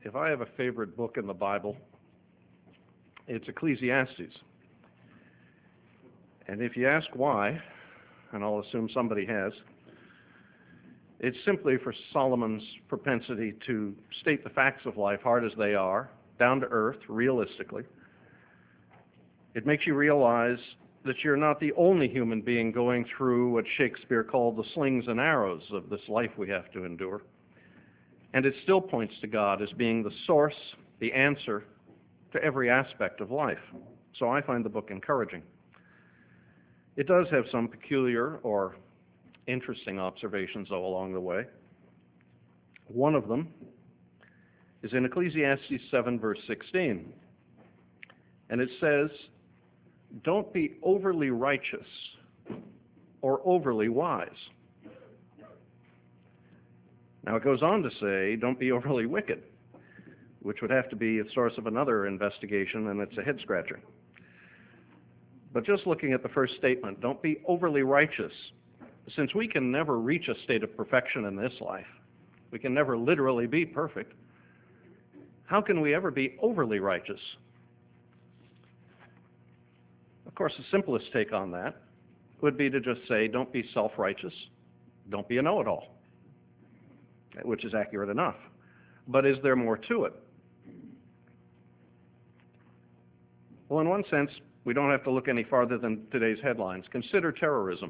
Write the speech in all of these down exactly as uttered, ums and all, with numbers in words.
if I have a favorite book in the Bible, it's Ecclesiastes. And if you ask why, and I'll assume somebody has, it's simply for Solomon's propensity to state the facts of life hard as they are, down to earth, realistically. It makes you realize that you're not the only human being going through what Shakespeare called the slings and arrows of this life we have to endure. And it still points to God as being the source, the answer to every aspect of life. So I find the book encouraging. It does have some peculiar or interesting observations, though, along the way. One of them is in Ecclesiastes seven, verse sixteen. And it says, "Don't be overly righteous or overly wise." Now it goes on to say, "Don't be overly wicked," which would have to be a source of another investigation, and it's a head-scratcher. But just looking at the first statement, don't be overly righteous. Since we can never reach a state of perfection in this life, we can never literally be perfect, how can we ever be overly righteous? Of course, the simplest take on that would be to just say, don't be self-righteous, don't be a know-it-all, which is accurate enough. But is there more to it? Well, in one sense, we don't have to look any farther than today's headlines. Consider terrorism.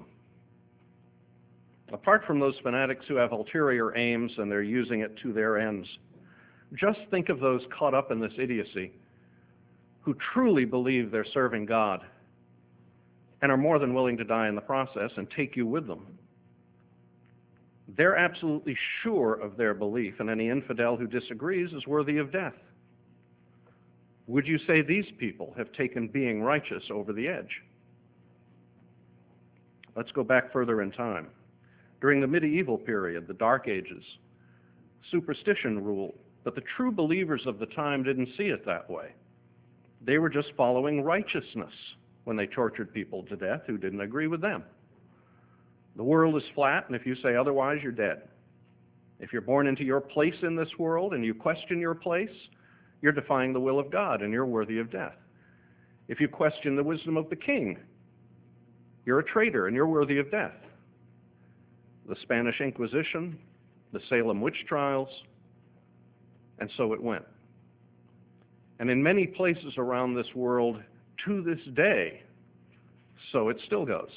Apart from those fanatics who have ulterior aims and they're using it to their ends, just think of those caught up in this idiocy who truly believe they're serving God and are more than willing to die in the process and take you with them. They're absolutely sure of their belief, and any infidel who disagrees is worthy of death. Would you say these people have taken being righteous over the edge? Let's go back further in time. During the medieval period, the Dark Ages, superstition ruled, but the true believers of the time didn't see it that way. They were just following righteousness when they tortured people to death who didn't agree with them. The world is flat, and if you say otherwise, you're dead. If you're born into your place in this world and you question your place, you're defying the will of God, and you're worthy of death. If you question the wisdom of the king, you're a traitor, and you're worthy of death. The Spanish Inquisition, the Salem witch trials, and so it went. And in many places around this world, to this day, so it still goes.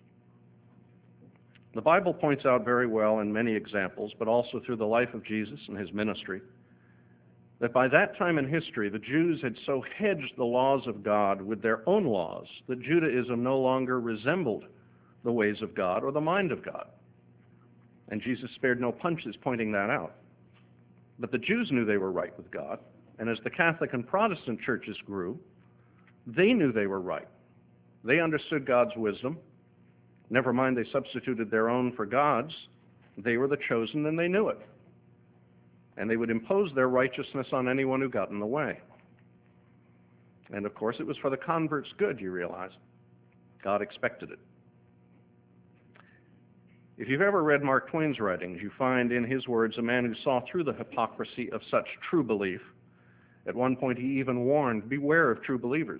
The Bible points out very well in many examples, but also through the life of Jesus and his ministry, that by that time in history, the Jews had so hedged the laws of God with their own laws that Judaism no longer resembled the ways of God or the mind of God. And Jesus spared no punches pointing that out. But the Jews knew they were right with God, and as the Catholic and Protestant churches grew, they knew they were right. They understood God's wisdom. Never mind they substituted their own for God's. They were the chosen, and they knew it. And they would impose their righteousness on anyone who got in the way. And of course, it was for the convert's good, you realize. God expected it. If you've ever read Mark Twain's writings, you find in his words a man who saw through the hypocrisy of such true belief. At one point, he even warned, beware of true believers.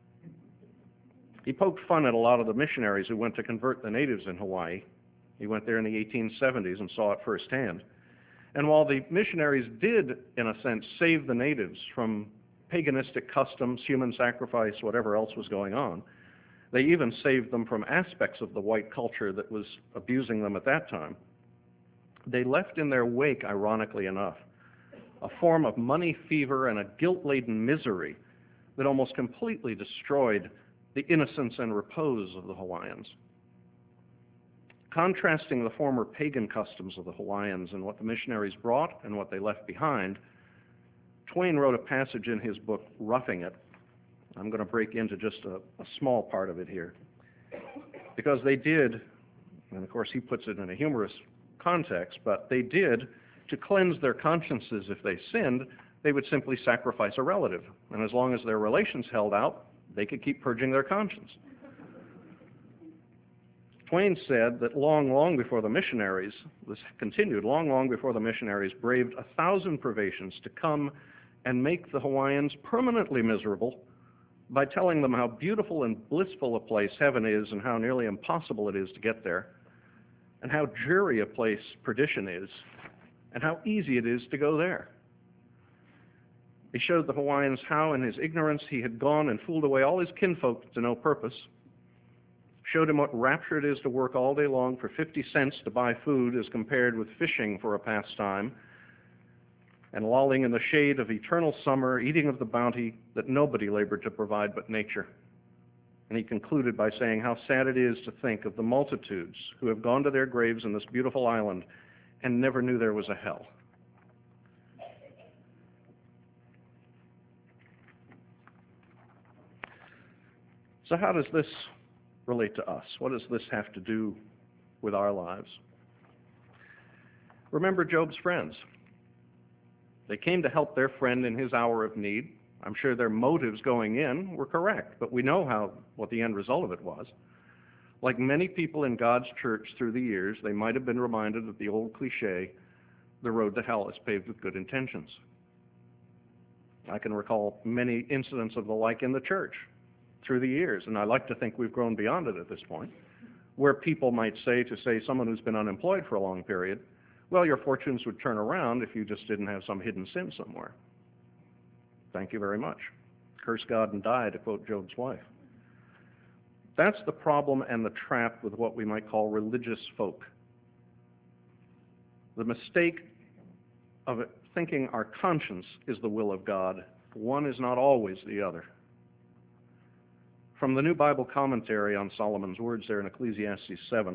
He poked fun at a lot of the missionaries who went to convert the natives in Hawaii. He went there in the eighteen seventies and saw it firsthand. And while the missionaries did, in a sense, save the natives from paganistic customs, human sacrifice, whatever else was going on, they even saved them from aspects of the white culture that was abusing them at that time. They left in their wake, ironically enough, a form of money fever and a guilt-laden misery that almost completely destroyed the innocence and repose of the Hawaiians. Contrasting the former pagan customs of the Hawaiians and what the missionaries brought and what they left behind, Twain wrote a passage in his book, Roughing It. I'm going to break into just a, a small part of it here. Because they did, and of course he puts it in a humorous context, but they did, to cleanse their consciences if they sinned, they would simply sacrifice a relative. And as long as their relations held out, they could keep purging their conscience. Twain said that long, long before the missionaries, this continued long, long before the missionaries braved a thousand privations to come and make the Hawaiians permanently miserable by telling them how beautiful and blissful a place heaven is and how nearly impossible it is to get there, and how dreary a place perdition is, and how easy it is to go there. He showed the Hawaiians how, in his ignorance, he had gone and fooled away all his kinfolk to no purpose, showed him what rapture it is to work all day long for fifty cents to buy food as compared with fishing for a pastime, and lolling in the shade of eternal summer, eating of the bounty that nobody labored to provide but nature. And he concluded by saying how sad it is to think of the multitudes who have gone to their graves in this beautiful island and never knew there was a hell. So how does this relate to us? What does this have to do with our lives? Remember Job's friends. They came to help their friend in his hour of need. I'm sure their motives going in were correct, but we know how what the end result of it was. Like many people in God's church through the years, they might have been reminded of the old cliche, the road to hell is paved with good intentions. I can recall many incidents of the like in the church through the years, and I like to think we've grown beyond it at this point, where people might say to, say, someone who's been unemployed for a long period, well, your fortunes would turn around if you just didn't have some hidden sin somewhere. Thank you very much. Curse God and die, to quote Job's wife. That's the problem and the trap with what we might call religious folk. The mistake of it, thinking our conscience is the will of God. One is not always the other. From the New Bible Commentary on Solomon's words there in Ecclesiastes seven,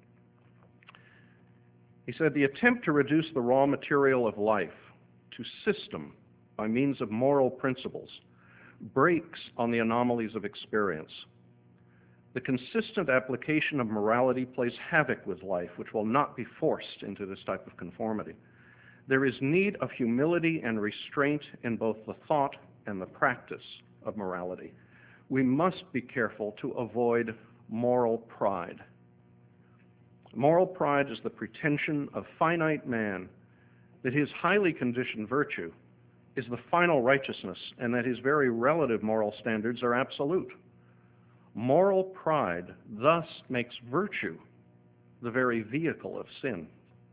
he said, the attempt to reduce the raw material of life to system by means of moral principles breaks on the anomalies of experience. The consistent application of morality plays havoc with life, which will not be forced into this type of conformity. There is need of humility and restraint in both the thought and the practice of morality. We must be careful to avoid moral pride. Moral pride is the pretension of finite man that his highly conditioned virtue is the final righteousness and that his very relative moral standards are absolute. Moral pride thus makes virtue the very vehicle of sin.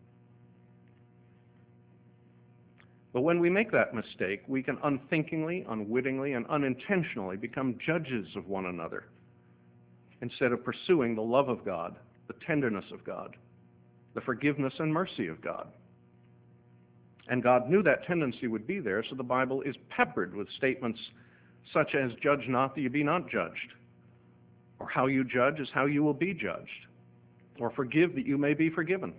But when we make that mistake, we can unthinkingly, unwittingly, and unintentionally become judges of one another instead of pursuing the love of God, the tenderness of God, the forgiveness and mercy of God. And God knew that tendency would be there, so the Bible is peppered with statements such as, judge not that you be not judged, or how you judge is how you will be judged, or forgive that you may be forgiven.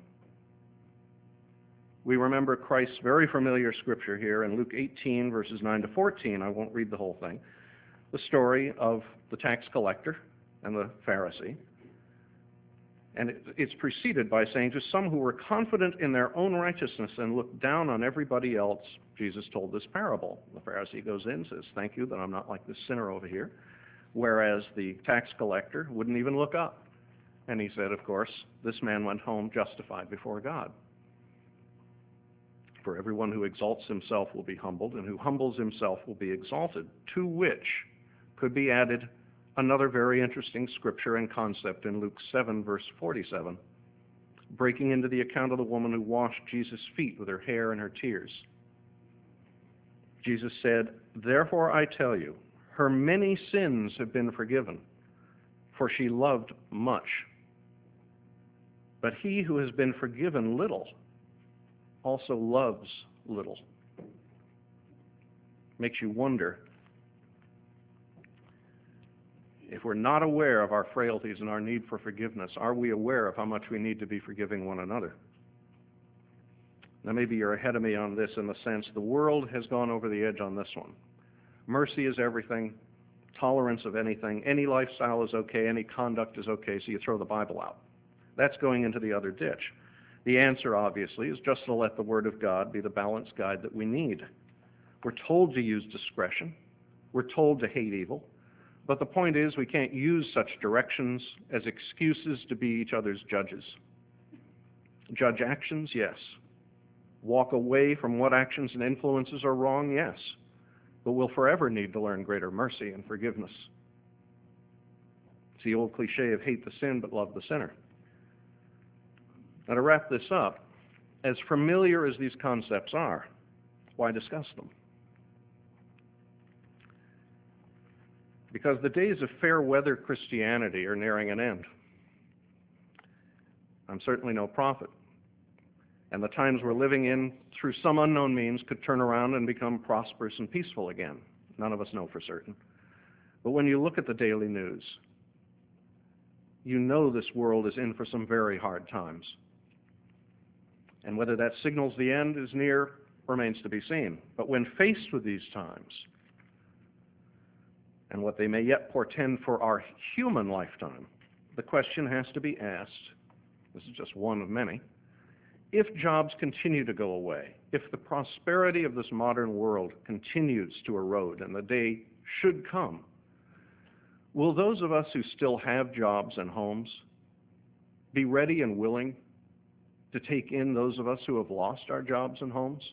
We remember Christ's very familiar scripture here in Luke eighteen, verses nine to fourteen. I won't read the whole thing. The story of the tax collector and the Pharisee. And it, it's preceded by saying, to some who were confident in their own righteousness and looked down on everybody else, Jesus told this parable. The Pharisee goes in and says, thank you that I'm not like this sinner over here. Whereas the tax collector wouldn't even look up. And he said, of course, this man went home justified before God. For everyone who exalts himself will be humbled, and who humbles himself will be exalted, to which could be added another very interesting scripture and concept in Luke seven, verse forty-seven, breaking into the account of the woman who washed Jesus' feet with her hair and her tears. Jesus said, therefore I tell you, her many sins have been forgiven, for she loved much. But he who has been forgiven little also loves little. Makes you wonder, if we're not aware of our frailties and our need for forgiveness, are we aware of how much we need to be forgiving one another? Now maybe you're ahead of me on this in the sense the world has gone over the edge on this one. Mercy is everything, tolerance of anything, any lifestyle is okay, any conduct is okay, so you throw the Bible out. That's going into the other ditch. The answer, obviously, is just to let the Word of God be the balanced guide that we need. We're told to use discretion. We're told to hate evil. But the point is, we can't use such directions as excuses to be each other's judges. Judge actions, yes. Walk away from what actions and influences are wrong, yes. But we'll forever need to learn greater mercy and forgiveness. It's the old cliche of hate the sin but love the sinner. Now, to wrap this up, as familiar as these concepts are, why discuss them? Because the days of fair weather Christianity are nearing an end. I'm certainly no prophet, and the times we're living in, through some unknown means, could turn around and become prosperous and peaceful again. None of us know for certain. But when you look at the daily news, you know this world is in for some very hard times. And whether that signals the end is near remains to be seen. But when faced with these times, and what they may yet portend for our human lifetime, the question has to be asked, this is just one of many, if jobs continue to go away, if the prosperity of this modern world continues to erode, and the day should come, will those of us who still have jobs and homes be ready and willing to take in those of us who have lost our jobs and homes?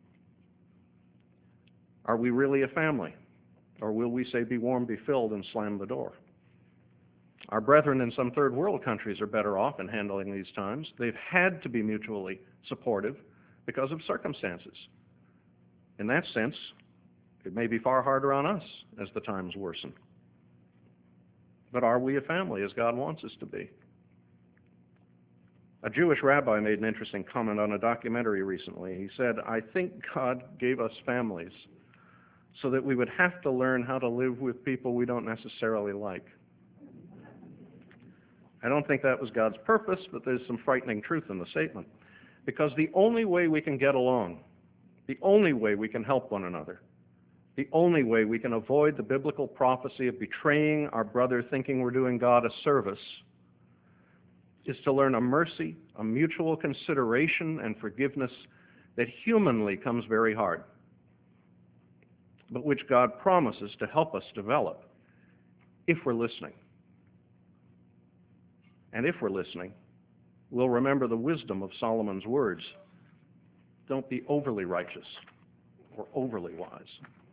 Are we really a family? Or will we say, be warm, be filled, and slam the door? Our brethren in some third world countries are better off in handling these times. They've had to be mutually supportive because of circumstances. In that sense, it may be far harder on us as the times worsen. But are we a family as God wants us to be? A Jewish rabbi made an interesting comment on a documentary recently. He said, I think God gave us families so that we would have to learn how to live with people we don't necessarily like. I don't think that was God's purpose, but there's some frightening truth in the statement. Because the only way we can get along, the only way we can help one another, the only way we can avoid the biblical prophecy of betraying our brother thinking we're doing God a service, is to learn a mercy, a mutual consideration and forgiveness that humanly comes very hard, but which God promises to help us develop if we're listening. And if we're listening, we'll remember the wisdom of Solomon's words. Don't be overly righteous or overly wise.